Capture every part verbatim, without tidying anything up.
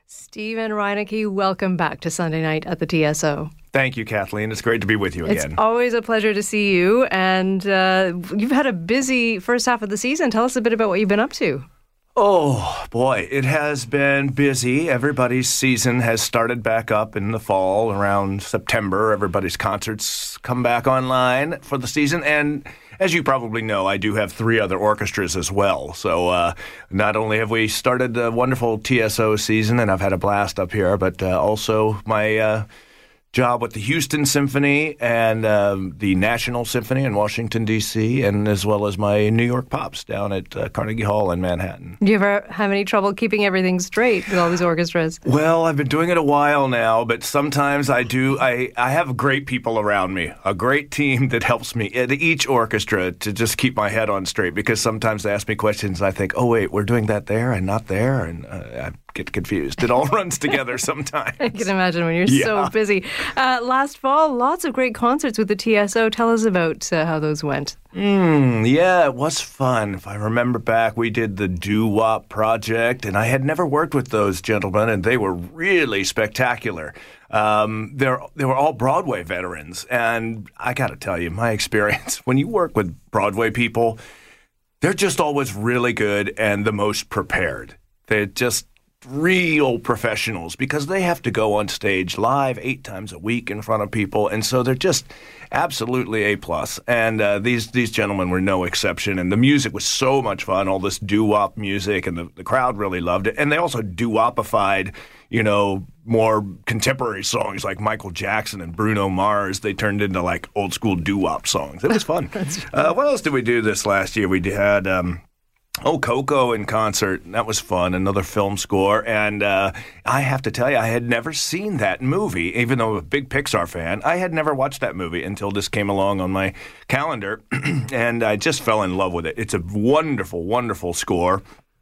Stephen Reinecke, welcome back to Sunday Night at the T S O. Thank you, Kathleen. It's great to be with you again. It's always a pleasure to see you. And uh, you've had a busy first half of the season. Tell us a bit about what you've been up to. Oh, boy, it has been busy. Everybody's season has started back up in the fall around September. Everybody's concerts come back online for the season. And as you probably know, I do have three other orchestras as well. So uh, not only have we started a wonderful T S O season, and I've had a blast up here, but uh, also my uh, job with the Houston Symphony and uh, the National Symphony in Washington, D C, and as well as my New York Pops down at uh, Carnegie Hall in Manhattan. Do you ever have any trouble keeping everything straight with all these orchestras? Well, I've been doing it a while now, but sometimes I do. I, I have great people around me, a great team that helps me at each orchestra to just keep my head on straight, because sometimes they ask me questions and I think, oh, wait, we're doing that there and not there, and uh, I get confused. It all runs together sometimes. I can imagine when you're yeah. so busy. Uh, last fall, lots of great concerts with the T S O. Tell us about uh, how those went. Mm, yeah, it was fun. If I remember back, we did the Doo-Wop Project, and I had never worked with those gentlemen, and they were really spectacular. Um, they're they were all Broadway veterans, and I got to tell you, my experience, when you work with Broadway people, they're just always really good and the most prepared. They're just real professionals, because they have to go on stage live eight times a week in front of people, and so they're just absolutely A plus. And uh, these these gentlemen were no exception, and the music was so much fun, all this doo-wop music, and the, the crowd really loved it. And they also doo-wopified, you know, more contemporary songs like Michael Jackson and Bruno Mars. They turned into like old school doo-wop songs. It was fun. uh, what else did we do this last year? We had um, Oh, Coco in concert. That was fun. Another film score. And uh, I have to tell you, I had never seen that movie, even though I'm a big Pixar fan. I had never watched that movie until this came along on my calendar, and I just fell in love with it. It's a wonderful, wonderful score.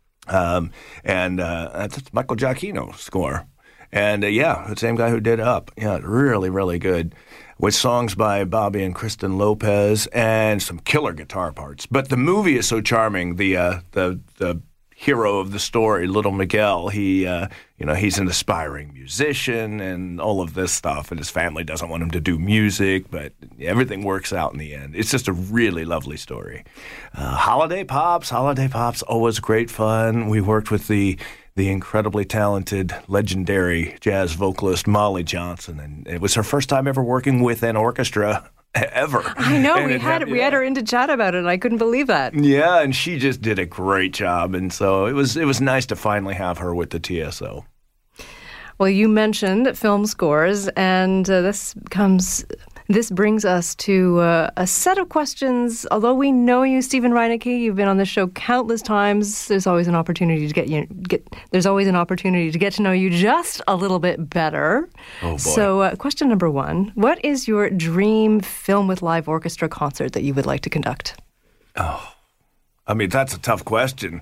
Um, and uh, it's Michael Giacchino score. And uh, yeah, the same guy who did Up. Yeah, really, really good. With songs by Bobby and Kristen Lopez and some killer guitar parts. But the movie is so charming. The uh, the the hero of the story, Little Miguel, he uh, you know he's an aspiring musician and all of this stuff, and his family doesn't want him to do music, but everything works out in the end. It's just a really lovely story. Uh, Holiday Pops, Holiday Pops, always great fun. We worked with the the incredibly talented, legendary jazz vocalist Molly Johnson, and it was her first time ever working with an orchestra ever. I know, and we had, had we yeah. had her in to chat about it, and I couldn't believe that. Yeah, and she just did a great job, and so it was it was nice to finally have her with the T S O. Well, you mentioned film scores, and uh, this comes. This brings us to uh, a set of questions. Although we know you, Stephen Reinecke, you've been on this show countless times. There's always an opportunity to get you get. There's always an opportunity to get to know you just a little bit better. Oh boy! So, uh, question number one: what is your dream film with live orchestra concert that you would like to conduct? Oh, I mean that's a tough question.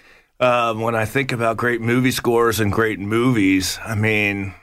Um, when I think about great movie scores and great movies, I mean.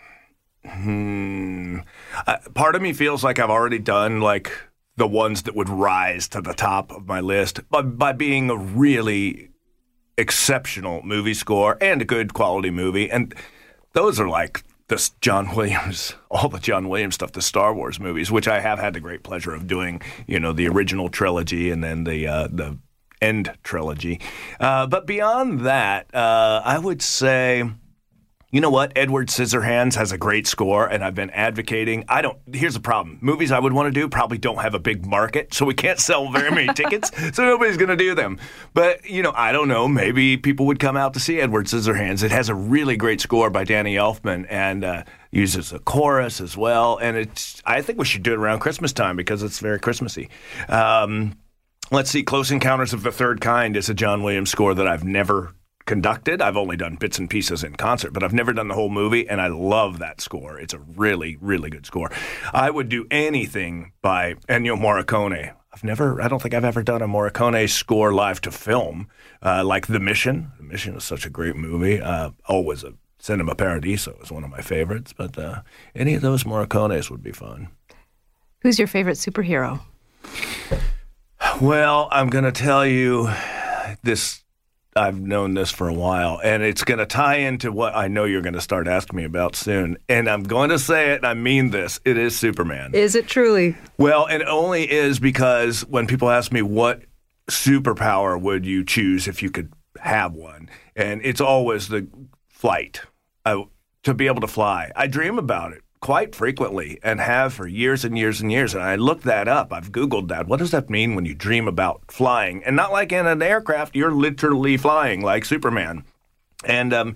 Hmm. Uh, part of me feels like I've already done like the ones that would rise to the top of my list by, by being a really exceptional movie score and a good quality movie. And those are like this John Williams, all the John Williams stuff, the Star Wars movies, which I have had the great pleasure of doing, you know, the original trilogy and then the, uh, the end trilogy. Uh, but beyond that, uh, I would say... You know what? Edward Scissorhands has a great score, and I've been advocating. I don't. Here's the problem. Movies I would want to do probably don't have a big market, so we can't sell very many tickets, so nobody's going to do them. But, you know, I don't know. Maybe people would come out to see Edward Scissorhands. It has a really great score by Danny Elfman, and uh, uses a chorus as well. And it's. I think we should do it around Christmas time because it's very Christmassy. Um, let's see. Close Encounters of the Third Kind is a John Williams score that I've never conducted. I've only done bits and pieces in concert, but I've never done the whole movie, and I love that score. It's a really, really good score. I would do anything by Ennio Morricone. I've never, I don't think I've ever done a Morricone score live to film, uh, like The Mission. The Mission is such a great movie. Uh, always a Cinema Paradiso is one of my favorites, but uh, any of those Morricones would be fun. Who's your favorite superhero? Well, I'm going to tell you this. I've known this for a while, and it's going to tie into what I know you're going to start asking me about soon. And I'm going to say it, and I mean this. It is Superman. Is it truly? Well, it only is because when people ask me what superpower would you choose if you could have one, and it's always the flight, I, to be able to fly. I dream about it quite frequently and have for years and years and years. And I looked that up. I've Googled that. What does that mean when you dream about flying? And not like in an aircraft, you're literally flying like Superman. And um,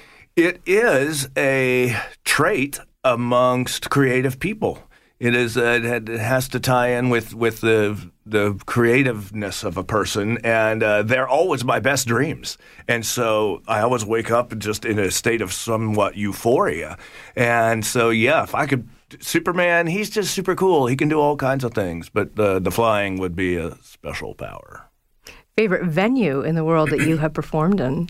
it is a trait amongst creative people. It is. Uh, it has to tie in with, with the the creativeness of a person, and uh, they're always my best dreams. And so I always wake up just in a state of somewhat euphoria. And so, yeah, if I could, Superman, he's just super cool. He can do all kinds of things, but uh, the flying would be a special power. Favorite venue in the world that you have performed in?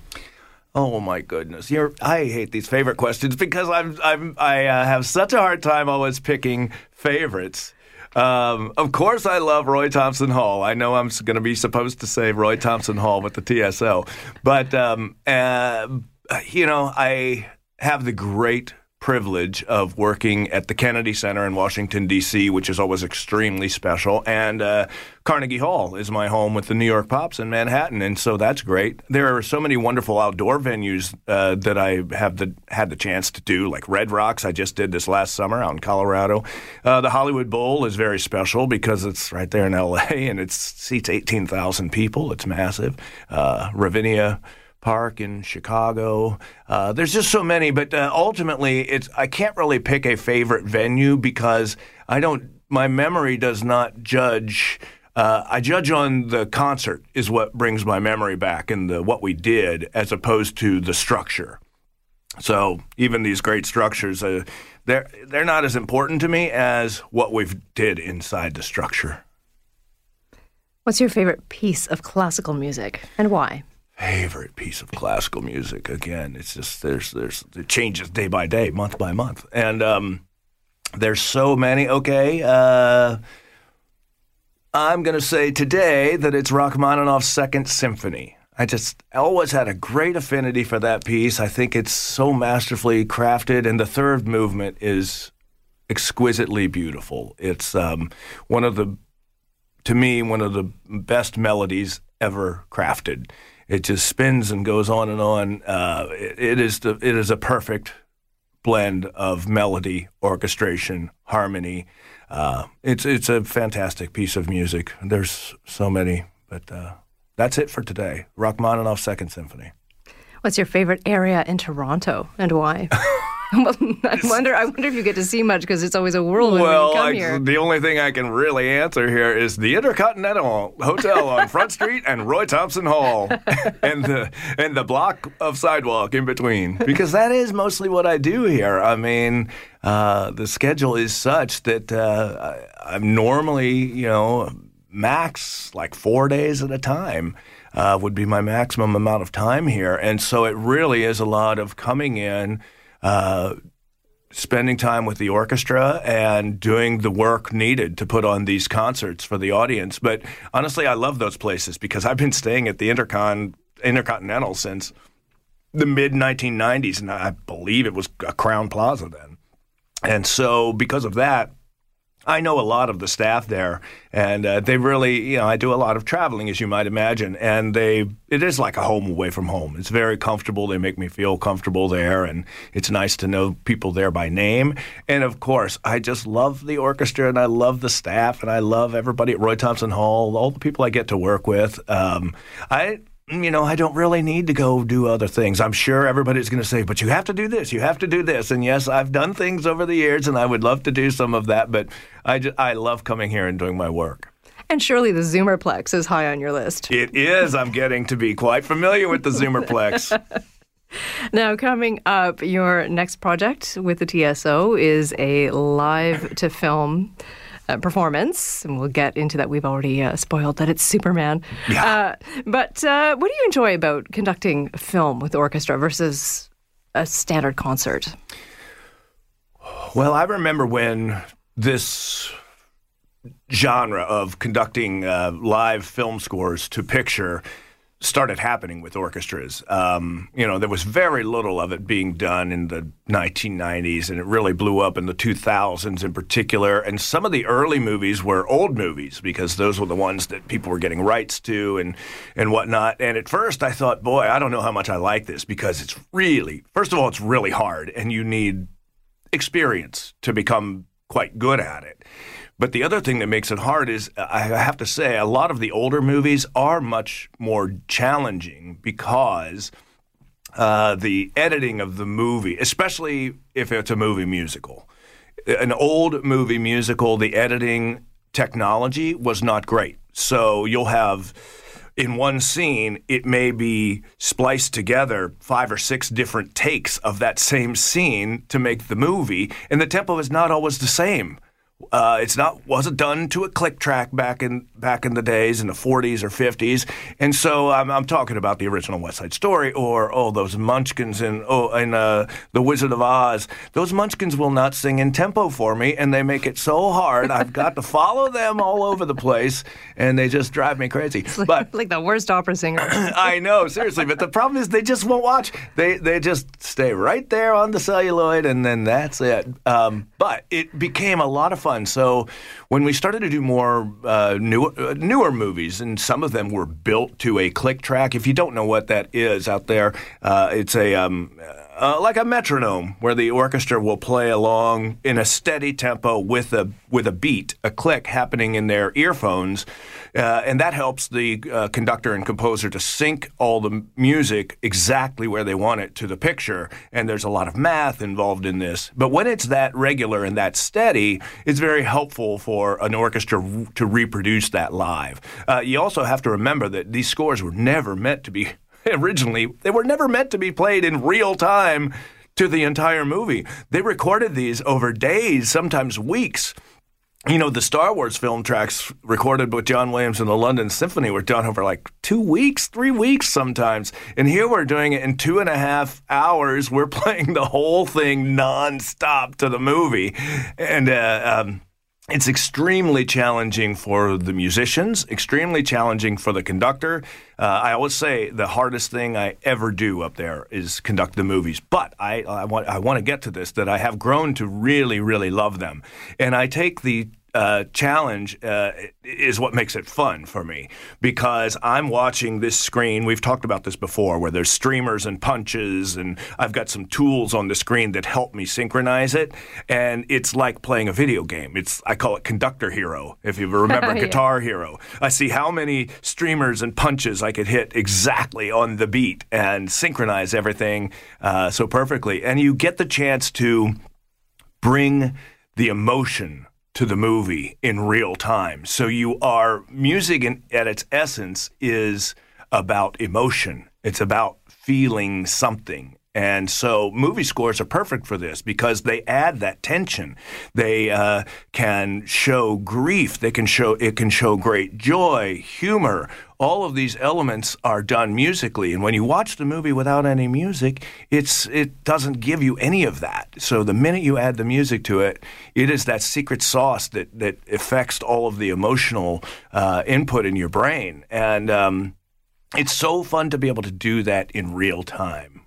Oh my goodness! You're, I hate these favorite questions because I'm, I'm I uh, have such a hard time always picking favorites. Um, of course, I love Roy Thompson Hall. I know I'm going to be supposed to say Roy Thompson Hall with the T S O, but um, uh, you know, I have the great privilege of working at the Kennedy Center in Washington, D C, which is always extremely special. And uh, Carnegie Hall is my home with the New York Pops in Manhattan, and so that's great. There are so many wonderful outdoor venues uh, that I have the, had the chance to do, like Red Rocks. I just did this last summer out in Colorado. Uh, the Hollywood Bowl is very special because it's right there in L A, and it seats eighteen thousand people. It's massive. Uh, Ravinia Park in Chicago. Uh, there's just so many, but uh, ultimately, it's I can't really pick a favorite venue because I don't. My memory does not judge. Uh, I judge on the concert is what brings my memory back and the what we did, as opposed to the structure. So even these great structures, uh, they're they're not as important to me as what we've did inside the structure. What's your favorite piece of classical music and why? Favorite piece of classical music. Again, it's just there's there's it changes day by day, month by month, and um, there's so many. Okay, uh, I'm gonna say today that it's Rachmaninoff's Second Symphony. I just always had a great affinity for that piece. I think it's so masterfully crafted, and the third movement is exquisitely beautiful. It's um, one of the, to me, one of the best melodies ever crafted. It just spins and goes on and on. Uh, it, it is the, it is a perfect blend of melody, orchestration, harmony. Uh, it's it's a fantastic piece of music. There's so many, but uh, that's it for today. Rachmaninoff's Second Symphony. What's your favorite area in Toronto and why? Well, I wonder. I wonder if you get to see much because it's always a whirlwind well, when you come I, here. The only thing I can really answer here is the Intercontinental Hotel on Front Street and Roy Thompson Hall, and the and the block of sidewalk in between, because that is mostly what I do here. I mean, uh, the schedule is such that uh, I, I'm normally, you know, max like four days at a time. Uh, would be my maximum amount of time here, and so it really is a lot of coming in. Uh, spending time with the orchestra and doing the work needed to put on these concerts for the audience. But honestly, I love those places because I've been staying at the Intercon Intercontinental since the mid nineteen nineties, and I believe it was a Crowne Plaza then. And so because of that, I know a lot of the staff there, and uh, they really, you know, I do a lot of traveling, as you might imagine, and they, it is like a home away from home. It's very comfortable. They make me feel comfortable there, and it's nice to know people there by name. And of course, I just love the orchestra, and I love the staff, and I love everybody at Roy Thompson Hall, all the people I get to work with. Um, I... You know, I don't really need to go do other things. I'm sure everybody's going to say, but you have to do this, you have to do this. And yes, I've done things over the years, and I would love to do some of that, but I, just, I love coming here and doing my work. And surely the Zoomerplex is high on your list. It is. I'm getting to be quite familiar with the Zoomerplex. Now, coming up, your next project with the T S O is a live-to-film Uh, performance, and we'll get into that. We've already uh, spoiled that it's Superman. Yeah. Uh, but uh, what do you enjoy about conducting film with orchestra versus a standard concert? Well, I remember when this genre of conducting uh, live film scores to picture started happening with orchestras. Um, you know, there was very little of it being done in the nineteen nineties, and it really blew up in the two thousands in particular. And some of the early movies were old movies because those were the ones that people were getting rights to and, and whatnot. And at first I thought, boy, I don't know how much I like this because it's really, first of all, it's really hard and you need experience to become quite good at it. But the other thing that makes it hard is, I have to say, a lot of the older movies are much more challenging because uh, the editing of the movie, especially if it's a movie musical, an old movie musical, the editing technology was not great. So you'll have, in one scene, it may be spliced together five or six different takes of that same scene to make the movie, and the tempo is not always the same. Uh, it's not wasn't done to a click track back in back in the days in the forties or fifties, and so I'm, I'm talking about the original West Side Story or oh those Munchkins and oh and uh, the Wizard of Oz. Those Munchkins will not sing in tempo for me, and they make it so hard. I've got to follow them all over the place, and they just drive me crazy. It's like, but like the worst opera singer. I know, seriously, but the problem is they just won't watch. They they just stay right there on the celluloid, and then that's it. Um, but it became a lot of fun. So when we started to do more uh, new, uh, newer movies, and some of them were built to a click track. If you don't know what that is out there, uh, it's a um, uh, like a metronome where the orchestra will play along in a steady tempo with a with a beat, a click happening in their earphones. Uh, and that helps the uh, conductor and composer to sync all the music exactly where they want it to the picture. And there's a lot of math involved in this. But when it's that regular and that steady, it's very helpful for an orchestra r- to reproduce that live. Uh, you also have to remember that these scores were never meant to be, originally, they were never meant to be played in real time to the entire movie. They recorded these over days, sometimes weeks. You know, the Star Wars film tracks recorded with John Williams and the London Symphony were done over like two weeks, three weeks sometimes. And here we're doing it in two and a half hours. We're playing the whole thing nonstop to the movie. And uh, um, it's extremely challenging for the musicians, extremely challenging for the conductor. Uh, I always say the hardest thing I ever do up there is conduct the movies. But I, I want I want to get to this, that I have grown to really, really love them. And I take the Uh, challenge uh, is what makes it fun for me, because I'm watching this screen. We've talked about this before, where there's streamers and punches, and I've got some tools on the screen that help me synchronize it. And it's like playing a video game. It's I call it Conductor Hero, if you remember yeah. Guitar Hero. I see how many streamers and punches I could hit exactly on the beat and synchronize everything uh, so perfectly. And you get the chance to bring the emotion to the movie in real time. So you are, music in, at its essence is about emotion. It's about feeling something. And so movie scores are perfect for this because they add that tension. They uh, can show grief. They can show, it can show great joy, humor. All of these elements are done musically. And when you watch the movie without any music, it's it doesn't give you any of that. So the minute you add the music to it, it is that secret sauce that, that affects all of the emotional uh, input in your brain. And um, it's so fun to be able to do that in real time.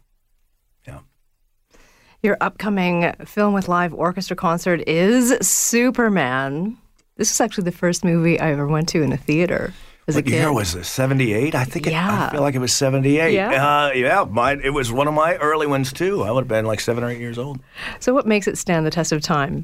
Your upcoming film with live orchestra concert is Superman. This is actually the first movie I ever went to in a theater as what a kid. What year was this? seventy-eight? I think it, yeah. I feel like it was seventy-eight. Yeah? Uh, yeah, mine, it was one of my early ones, too. I would have been like seven or eight years old. So what makes it stand the test of time?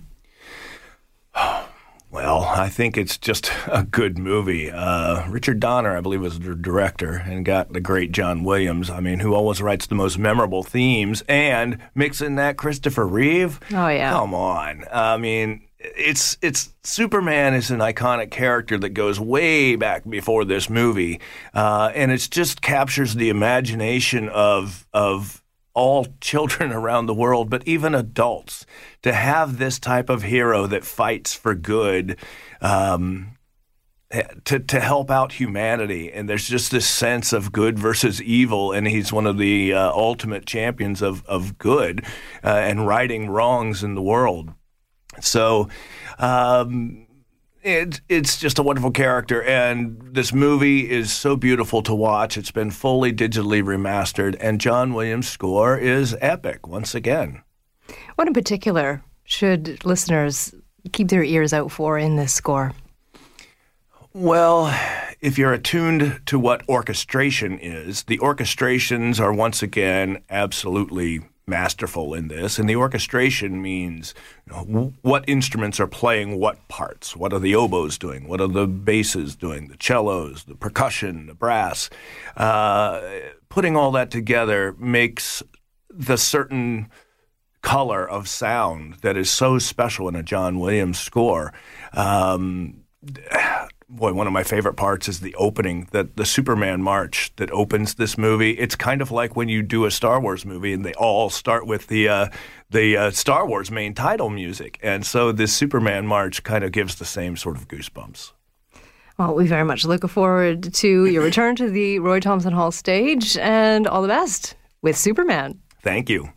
Well, I think it's just a good movie. Uh, Richard Donner, I believe, was the director and got the great John Williams, I mean, who always writes the most memorable themes, and mix in that Christopher Reeve. Oh, yeah. Come on. I mean, it's it's Superman is an iconic character that goes way back before this movie, uh, and it just captures the imagination of of all children around the world, but even adults, to have this type of hero that fights for good, um, to to help out humanity. And there's just this sense of good versus evil, and he's one of the uh, ultimate champions of, of good uh, and righting wrongs in the world. So um, it, it's just a wonderful character, and this movie is so beautiful to watch. It's been fully digitally remastered, and John Williams' score is epic once again. What in particular should listeners keep their ears out for in this score? Well, if you're attuned to what orchestration is, the orchestrations are once again absolutely masterful in this. And the orchestration means, you know, what instruments are playing what parts. What are the oboes doing? What are the basses doing? The cellos, the percussion, the brass. Uh, putting all that together makes the certain color of sound that is so special in a John Williams score. Um, boy, one of my favorite parts is the opening, the, the Superman march that opens this movie. It's kind of like when you do a Star Wars movie and they all start with the uh, the uh, Star Wars main title music. And so this Superman march kind of gives the same sort of goosebumps. Well, we very much look forward to your return to the Roy Thomson Hall stage, and all the best with Superman. Thank you.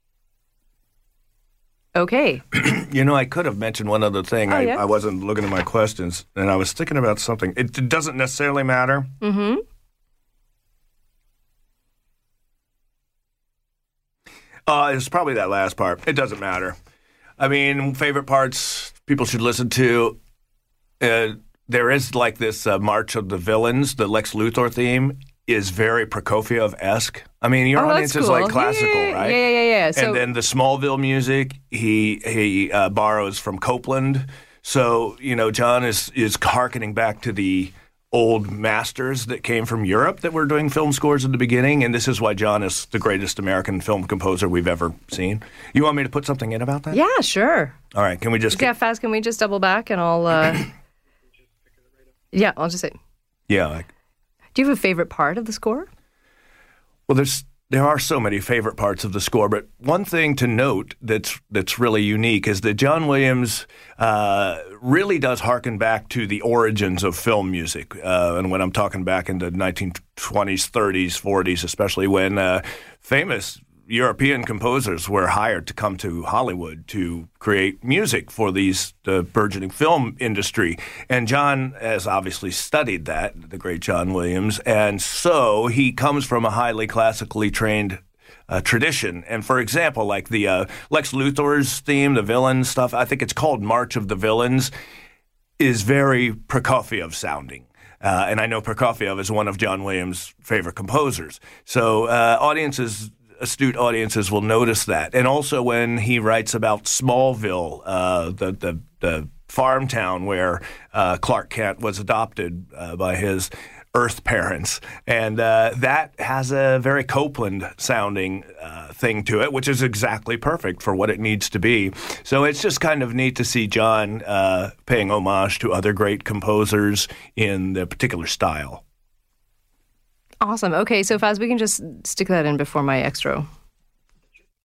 Okay. You know, I could have mentioned one other thing. Oh, I, yeah? I wasn't looking at my questions, and I was thinking about something. It, it doesn't necessarily matter. Mm-hmm. Uh, it's probably that last part. It doesn't matter. I mean, favorite parts people should listen to. Uh, there is like this uh, March of the Villains, the Lex Luthor theme is very Prokofiev-esque. I mean, your Oh, audience that's is cool. like classical, Yeah, yeah, right? yeah, yeah, yeah. So- and then the Smallville music, he he uh, borrows from Copeland. So, you know, John is is hearkening back to the old masters that came from Europe that were doing film scores at the beginning, and this is why John is the greatest American film composer we've ever seen. You want me to put something in about that? Yeah, sure. All right, can we just... Yeah, fast. Can we just double back and I'll... Uh... yeah, I'll just say... Yeah, like... Do you have a favorite part of the score? Well, there's there are so many favorite parts of the score, but one thing to note that's that's really unique is that John Williams uh, really does harken back to the origins of film music. Uh, and when I'm talking back in the nineteen twenties, thirties, forties, especially when uh, famous European composers were hired to come to Hollywood to create music for these the burgeoning film industry. And John has obviously studied that, the great John Williams, and so he comes from a highly classically trained uh, tradition. And for example, like the uh, Lex Luthor's theme, the villain stuff, I think it's called March of the Villains, is very Prokofiev sounding. Uh, and I know Prokofiev is one of John Williams' favorite composers. So uh, audiences... astute audiences will notice that. And also when he writes about Smallville, uh, the, the the farm town where uh, Clark Kent was adopted uh, by his Earth parents. And uh, that has a very Copeland-sounding uh, thing to it, which is exactly perfect for what it needs to be. So it's just kind of neat to see John uh, paying homage to other great composers in the particular style. Awesome. Okay, so Faz, we can just stick that in before my extra.